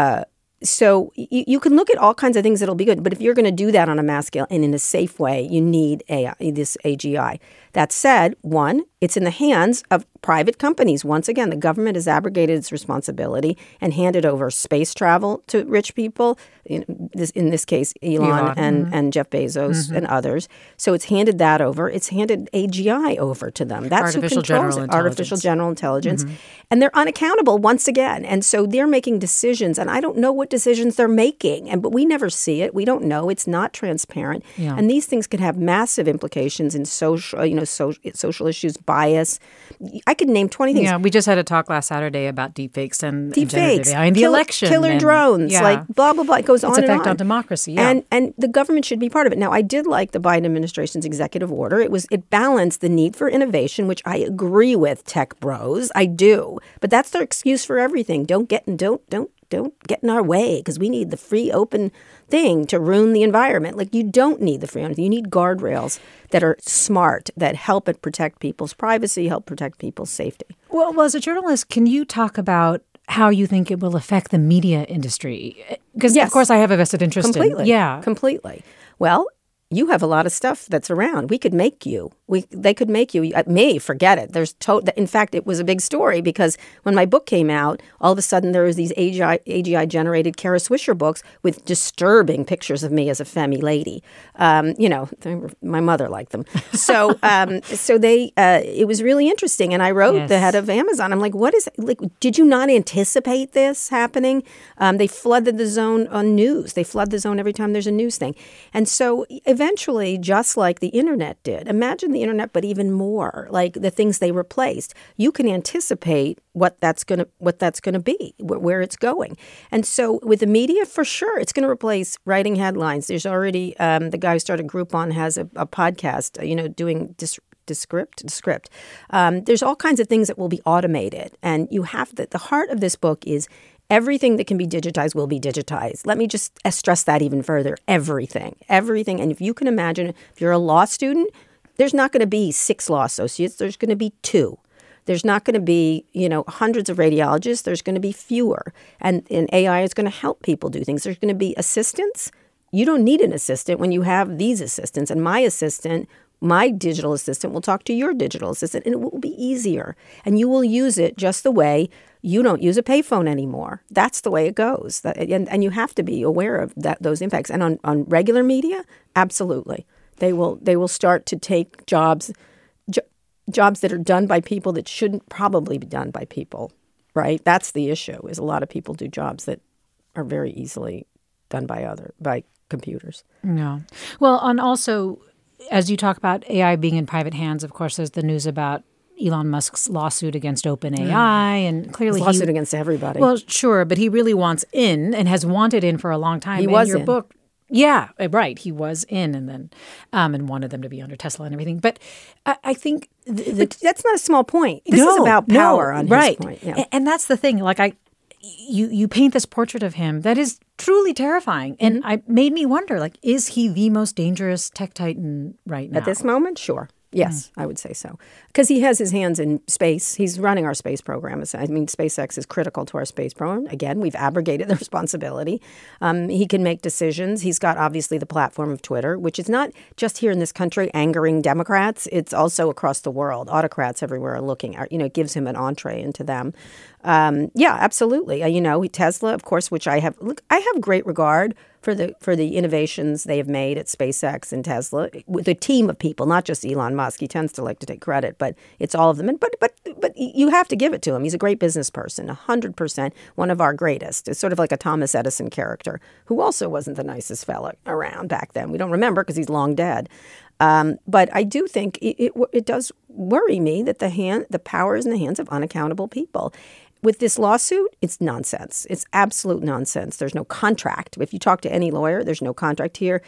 So you can look at all kinds of things that'll be good. But if you're going to do that on a mass scale and in a safe way, you need AI, this AGI. That said, one, it's in the hands of private companies. Once again, the government has abrogated its responsibility and handed over space travel to rich people, in this case, Elon and Jeff Bezos and others. So it's handed that over. It's handed AGI over to them. That's artificial who controls it. Artificial general intelligence. And they're unaccountable once again. And so they're making decisions. And I don't know what decisions they're making. But we never see it. We don't know. It's not transparent. Yeah. And these things could have massive implications in social issues, bias. I could name 20 things. Yeah, we just had a talk last Saturday about deepfakes and generative AI and the election. Killer drones, like blah, blah, blah. It goes on and on. Its effect on democracy, yeah. And the government should be part of it. Now, I did like the Biden administration's executive order. It balanced the need for innovation, which I agree with, tech bros. I do. But that's their excuse for everything. Don't get in our way because we need the free, open thing to ruin the environment. Like, you don't need the free open. You need guardrails that are smart, that help it protect people's privacy, help protect people's safety. Well, as a journalist, can you talk about how you think it will affect the media industry? Because, of course, I have a vested interest in. Yeah. Completely. Well, you have a lot of stuff that's around. We could make you. They could make you. Me, forget it. In fact, it was a big story because when my book came out, all of a sudden there was these AGI-generated Kara Swisher books with disturbing pictures of me as a femme lady. My mother liked them. So, it was really interesting. And I wrote the head of Amazon. I'm like, what is it? Like? Did you not anticipate this happening? They flooded the zone on news. They flood the zone every time there's a news thing. And so eventually, just like the internet did, imagine the internet, but even more, like the things they replaced. You can anticipate what that's going to be, where it's going. And so with the media, for sure, it's going to replace writing headlines. There's already the guy who started Groupon has a podcast, doing Descript. There's all kinds of things that will be automated, and you have the heart of this book is everything that can be digitized will be digitized. Let me just stress that even further. Everything. And if you can imagine, if you're a law student, there's not going to be 6 law associates. There's going to be 2. There's not going to be, hundreds of radiologists. There's going to be fewer. And AI is going to help people do things. There's going to be assistants. You don't need an assistant when you have these assistants. And my digital assistant will talk to your digital assistant, and it will be easier. And you will use it just the way You don't use a payphone anymore. That's the way it goes. And you have to be aware of those impacts. And on regular media, absolutely. They will start to take jobs that are done by people that shouldn't probably be done by people, right? That's the issue, is a lot of people do jobs that are very easily done by computers. No. Well, and also, as you talk about AI being in private hands, of course, there's the news about Elon Musk's lawsuit against OpenAI, and clearly lawsuit against everybody. Well, sure, but he really wants in and has wanted in for a long time. He and was your in. book, yeah, right. He was in, and then and wanted them to be under Tesla and everything. But I think, but that's not a small point. This is about power on his point. Yeah. And that's the thing. Like you paint this portrait of him that is truly terrifying, and I made me wonder, like, is he the most dangerous tech titan right now at this moment? Sure. Yes, I would say so. Because he has his hands in space. He's running our space program. I mean, SpaceX is critical to our space program. Again, we've abrogated the responsibility. He can make decisions. He's got, obviously, the platform of Twitter, which is not just here in this country angering Democrats. It's also across the world. Autocrats everywhere are looking at, it gives him an entree into them. Yeah, absolutely. Tesla, of course, which I have great regard for the innovations they have made at SpaceX and Tesla, with a team of people, not just Elon Musk. He tends to like to take credit, but it's all of them. But you have to give it to him. He's a great business person, 100%, one of our greatest. It's sort of like a Thomas Edison character, who also wasn't the nicest fella around back then. We don't remember because he's long dead. But I do think it does worry me that the power is in the hands of unaccountable people. With this lawsuit, it's nonsense. It's absolute nonsense. There's no contract. If you talk to any lawyer, there's no contract here.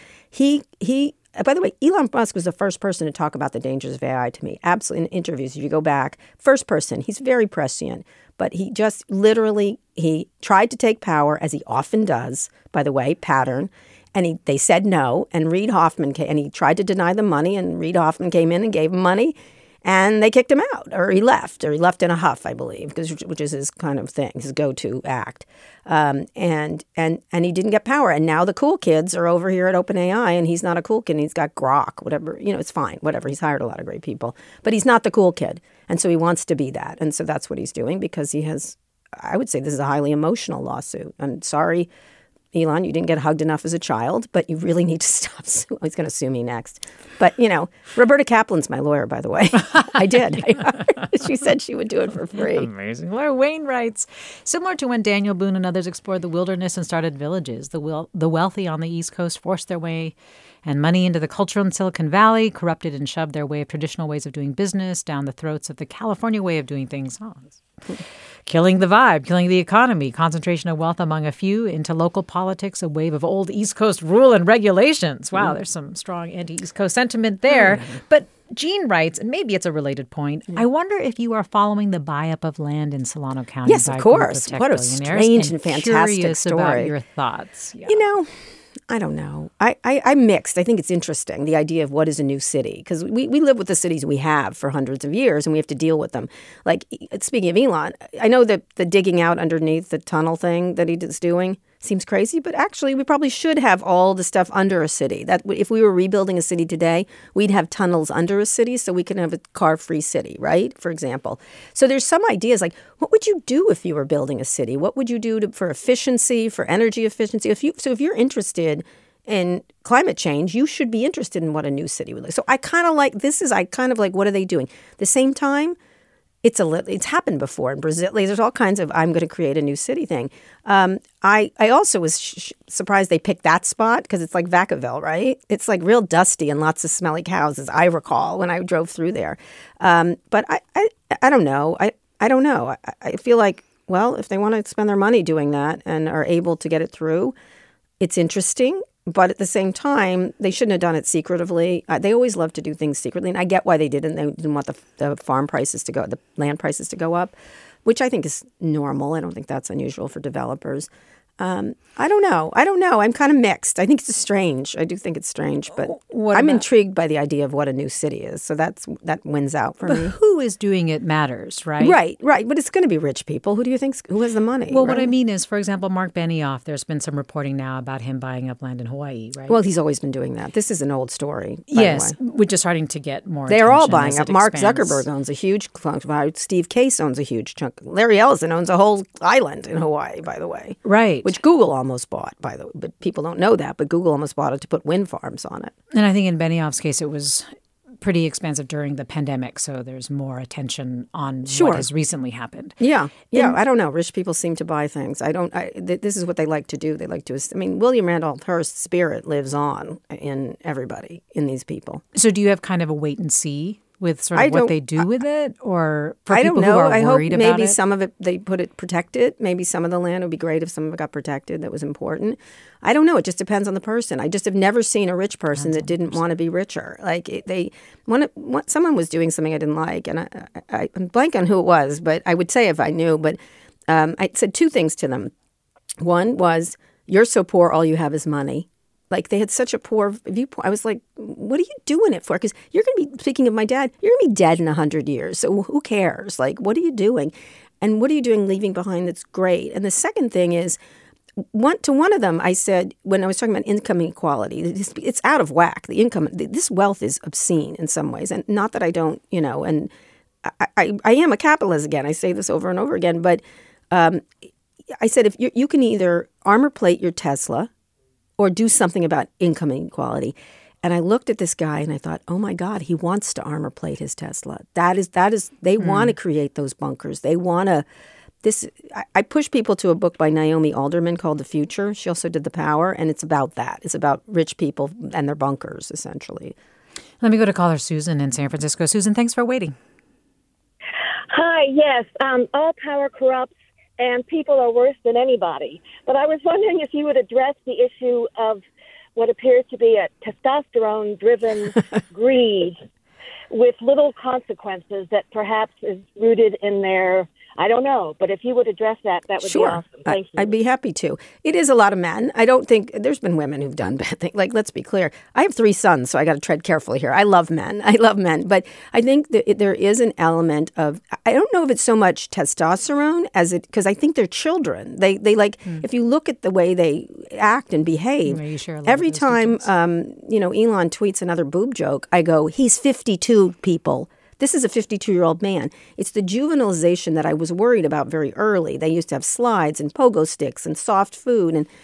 By the way, Elon Musk was the first person to talk about the dangers of AI to me. Absolutely, in interviews, if you go back, first person. He's very prescient, but he just literally, he tried to take power, as he often does, by the way, pattern. And they said no, and Reid Hoffman came, and he tried to deny them money, and Reid Hoffman came in and gave him money. And they kicked him out, or he left in a huff, I believe, which is his kind of thing, his go-to act. And he didn't get power. And now the cool kids are over here at OpenAI, and he's not a cool kid. And he's got Grok, whatever. It's fine, whatever. He's hired a lot of great people. But he's not the cool kid. And so he wants to be that. And so that's what he's doing, because he has, I would say this is a highly emotional lawsuit. I'm sorry, Elon, you didn't get hugged enough as a child, but you really need to stop. He's going to sue me next. But, Roberta Kaplan's my lawyer, by the way. I did. She said she would do it for free. Amazing. Laura Wayne writes, similar to when Daniel Boone and others explored the wilderness and started villages, the wealthy on the East Coast forced their way and money into the culture in Silicon Valley, corrupted and shoved their way of traditional ways of doing business down the throats of the California way of doing things. Killing the vibe, killing the economy, concentration of wealth among a few, into local politics, a wave of old East Coast rule and regulations. Wow, there's some strong anti-East Coast sentiment there. But Jean writes, and maybe it's a related point, I wonder if you are following the buy-up of land in Solano County. Yes, of course. What a strange and fantastic story. About your thoughts. Yeah. I don't know. I'm mixed. I think it's interesting, the idea of what is a new city, because we live with the cities we have for hundreds of years, and we have to deal with them. Like, speaking of Elon, I know that the digging out underneath the tunnel thing that he's doing seems crazy, but actually we probably should have all the stuff under a city. That if we were rebuilding a city today, we'd have tunnels under a city so we can have a car-free city, right? For example. So there's some ideas like, what would you do if you were building a city? What would you do for efficiency, for energy efficiency? If you're interested in climate change, you should be interested in what a new city would look like. So I kind of like, what are they doing? At the same time, it's happened before in Brazil. There's all kinds of I'm going to create a new city thing. I also was surprised they picked that spot because it's like Vacaville, right? It's like real dusty and lots of smelly cows, as I recall when I drove through there. But I don't know. I don't know. I feel like, well, if they want to spend their money doing that and are able to get it through, it's interesting. But at the same time, they shouldn't have done it secretively. They always love to do things secretly, and I get why they didn't. They didn't want the farm prices to go, the land prices to go up, which I think is normal. I don't think that's unusual for developers. I don't know. I'm kind of mixed. I think it's strange. I do think it's strange, but I'm intrigued by the idea of what a new city is. So that wins out for me. Who is doing it matters, right? Right. But it's going to be rich people. Who do you think? Who has the money? Well, right? what I mean is, for example, Mark Benioff, there's been some reporting now about him buying up land in Hawaii, right? Well, he's always been doing that. This is an old story. Yes, which is starting to get more They're all attention buying as up. it Mark expands. Zuckerberg owns a huge chunk. Steve Case owns a huge chunk. Larry Ellison owns a whole island in Hawaii, by the way. Right. Which Google almost bought, by the way. But people don't know that. But Google almost bought it to put wind farms on it. And I think in Benioff's case, it was pretty expensive during the pandemic, so there's more attention on what has recently happened. Yeah. I don't know. Rich people seem to buy things. This is what they like to do. They like to. I mean, William Randolph Hearst's spirit lives on in everybody, in these people. So do you have kind of a wait and see with sort of what they do with it, or for I people don't know. who are I worried hope about maybe it? some of it they put it protected. Maybe some of the land would be great if some of it got protected. That was important. I don't know. It just depends on the person. I just have never seen a rich person that didn't want to be richer. Like someone was doing something I didn't like, and I'm blank on who it was, but I would say if I knew. But I said two things to them. One was, "You're so poor, all you have is money." Like, they had such a poor viewpoint. I was like, what are you doing it for? Because you're going to be, speaking of my dad, you're going to be dead in 100 years. So who cares? Like, what are you doing? And what are you doing leaving behind that's great? And the second thing is, to one of them, I said, when I was talking about income inequality, it's out of whack. The income, this wealth is obscene in some ways. And not that I don't, and I am a capitalist again. I say this over and over again. But I said, if you can either armor plate your Tesla or do something about income inequality. And I looked at this guy and I thought, oh my God, he wants to armor plate his Tesla. They want to create those bunkers. They want to, I push people to a book by Naomi Alderman called The Future. She also did The Power, and it's about that. It's about rich people and their bunkers, essentially. Let me go to caller Susan in San Francisco. Susan, thanks for waiting. Hi, yes. All power corrupts, and people are worse than anybody. But I was wondering if you would address the issue of what appears to be a testosterone-driven greed with little consequences that perhaps is rooted in their, I don't know. But if you would address that, that would be awesome. Thank you. I'd be happy to. It is a lot of men. I don't think there's been women who've done bad things. Like, let's be clear. I have 3 sons, so I got to tread carefully here. I love men. But I think that there is an element of, I don't know if it's so much testosterone as it, because I think they're children. They if you look at the way they act and behave, every time, Elon tweets another boob joke, I go, he's 52, people. This is a 52-year-old man. It's the juvenilization that I was worried about very early. They used to have slides and pogo sticks and soft food. And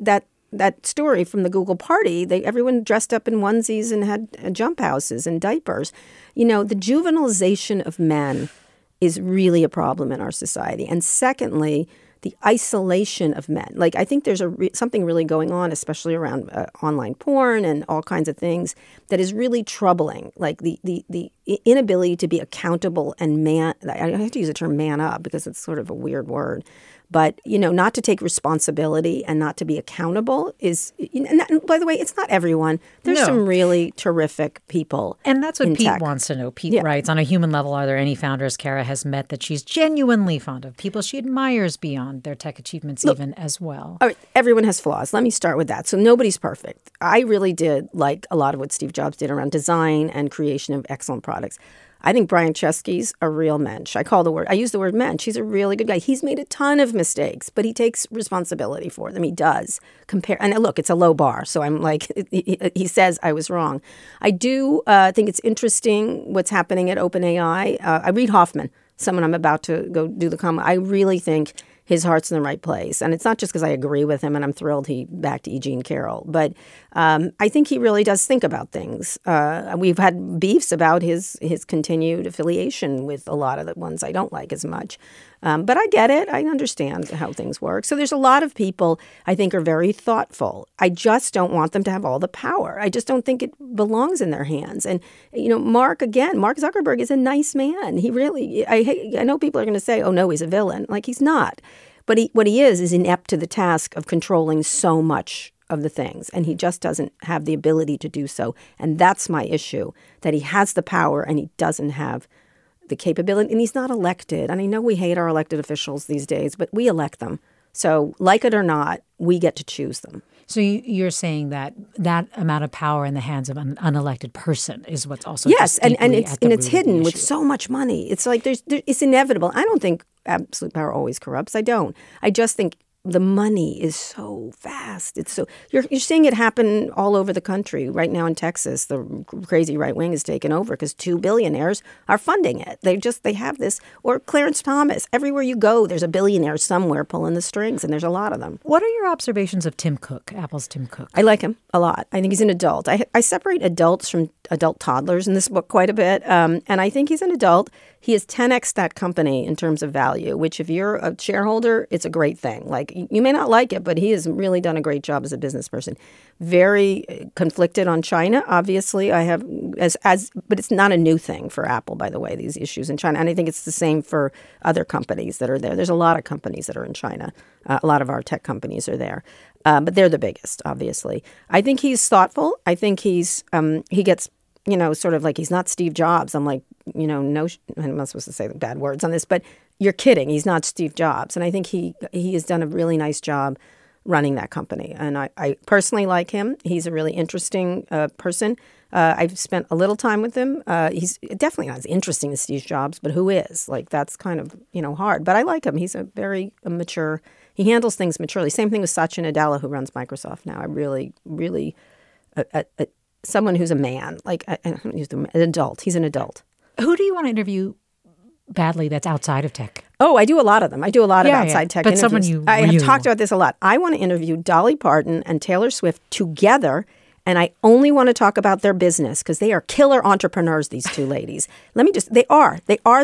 that story from the Google party, everyone dressed up in onesies and had jump houses and diapers. The juvenilization of men is really a problem in our society. And secondly, the isolation of men. Like, I think there's something really going on, especially around online porn and all kinds of things, that is really troubling. Like the inability to be accountable and I have to use the term man up because it's sort of a weird word. But, not to take responsibility and not to be accountable is, and by the way, it's not everyone. There's some really terrific people. And that's what Pete tech. wants to know. Pete writes, on a human level, are there any founders Kara has met that she's genuinely fond of, people she admires beyond their tech achievements even as well? All right, everyone has flaws. Let me start with that. So nobody's perfect. I really did like a lot of what Steve Jobs did around design and creation of excellent products. I think Brian Chesky's a real mensch. I use the word mensch. He's a really good guy. He's made a ton of mistakes, but he takes responsibility for them. He does. And look, it's a low bar. So I'm like, he says I was wrong. I do think it's interesting what's happening at OpenAI. I read Hoffman, someone I'm about to go do the comment. I really think his heart's in the right place. And it's not just because I agree with him and I'm thrilled he backed E. Jean Carroll. But I think he really does think about things. We've had beefs about his continued affiliation with a lot of the ones I don't like as much. But I get it. I understand how things work. So there's a lot of people I think are very thoughtful. I just don't want them to have all the power. I just don't think it belongs in their hands. And, Mark Zuckerberg is a nice man. He really, I know people are going to say, oh, no, he's a villain. Like, he's not. But what he is inept to the task of controlling so much of the things. And he just doesn't have the ability to do so. And that's my issue, that he has the power and he doesn't have the capability. And he's not elected. And I know we hate our elected officials these days, but we elect them. So like it or not, we get to choose them. So you're saying that amount of power in the hands of an unelected person is what's also yes, and it's hidden with with so much money. It's like it's inevitable. I don't think absolute power always corrupts. I don't. I just think the money is so vast. It's so you're seeing it happen all over the country right now in Texas. The crazy right wing has taken over because 2 billionaires are funding it. They have this. Or Clarence Thomas. Everywhere you go, there's a billionaire somewhere pulling the strings, and there's a lot of them. What are your observations of Tim Cook, Apple's Tim Cook? I like him a lot. I think he's an adult. I separate adults from adult toddlers in this book quite a bit, and I think he's an adult. He has 10x that company in terms of value, which if you're a shareholder, it's a great thing. Like, you may not like it, but he has really done a great job as a business person. Very conflicted on China, obviously. I have but it's not a new thing for Apple, by the way, these issues in China. And I think it's the same for other companies that are there. There's a lot of companies that are in China. A lot of our tech companies are there. But they're the biggest, obviously. I think he's thoughtful. I think he gets, sort of like he's not Steve Jobs. I'm like, no, I'm not supposed to say bad words on this, but you're kidding. He's not Steve Jobs. And I think he has done a really nice job running that company. And I personally like him. He's a really interesting person. I've spent a little time with him. He's definitely not as interesting as Steve Jobs, but who is? Like, that's kind of, hard. But I like him. He's a very mature. He handles things maturely. Same thing with Satya Nadella, who runs Microsoft now. I really, really, someone who's a man, like an adult. He's an adult. Who do you want to interview badly that's outside of tech? Oh, I do a lot of them. I do a lot of outside tech but interviews. I have talked about this a lot. I want to interview Dolly Parton and Taylor Swift together, and I only want to talk about their business because they are killer entrepreneurs, these two ladies. They are.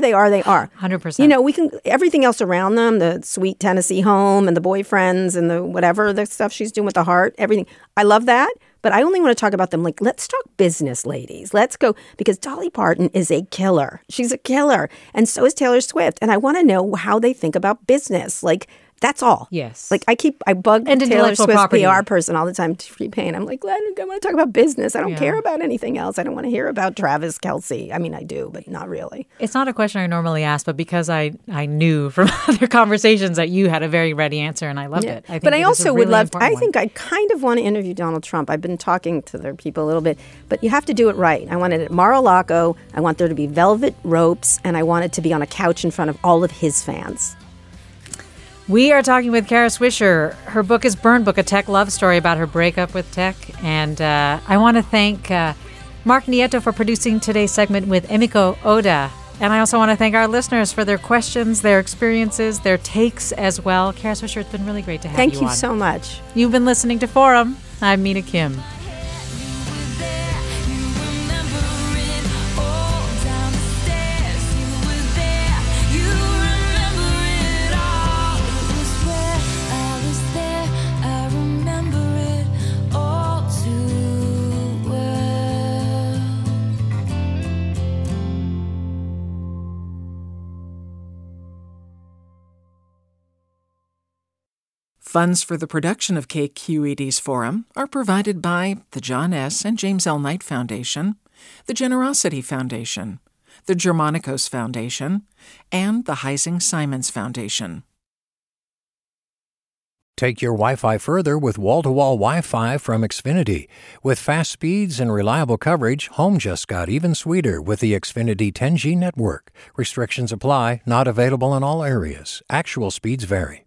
100%. We can, everything else around them, the sweet Tennessee home and the boyfriends and the whatever, the stuff she's doing with the heart, everything. I love that. But I only want to talk about them like, let's talk business, ladies. Let's go. Because Dolly Parton is a killer. She's a killer. And so is Taylor Swift. And I want to know how they think about business. Like, that's all. Yes. Like, I bug Taylor Swift's PR person all the time to free pay. And I'm like, I want to talk about business. I don't care about anything else. I don't want to hear about Travis Kelce. I mean, I do, but not really. It's not a question I normally ask, but because I knew from other conversations that you had a very ready answer, and I loved it. But I also would love, I think I kind of want to interview Donald Trump. I've been talking to their people a little bit, but you have to do it right. I want it at Mar-a-Lago. I want there to be velvet ropes, and I want it to be on a couch in front of all of his fans. We are talking with Kara Swisher. Her book is Burn Book, a tech love story about her breakup with tech. And I want to thank Mark Nieto for producing today's segment with Emiko Oda. And I also want to thank our listeners for their questions, their experiences, their takes as well. Kara Swisher, it's been really great to have you on. Thank you so much. You've been listening to Forum. I'm Mina Kim. Funds for the production of KQED's Forum are provided by the John S. and James L. Knight Foundation, the Generosity Foundation, the Germanicos Foundation, and the Heising Simons Foundation. Take your Wi-Fi further with wall-to-wall Wi-Fi from Xfinity. With fast speeds and reliable coverage, home just got even sweeter with the Xfinity 10G network. Restrictions apply, not available in all areas. Actual speeds vary.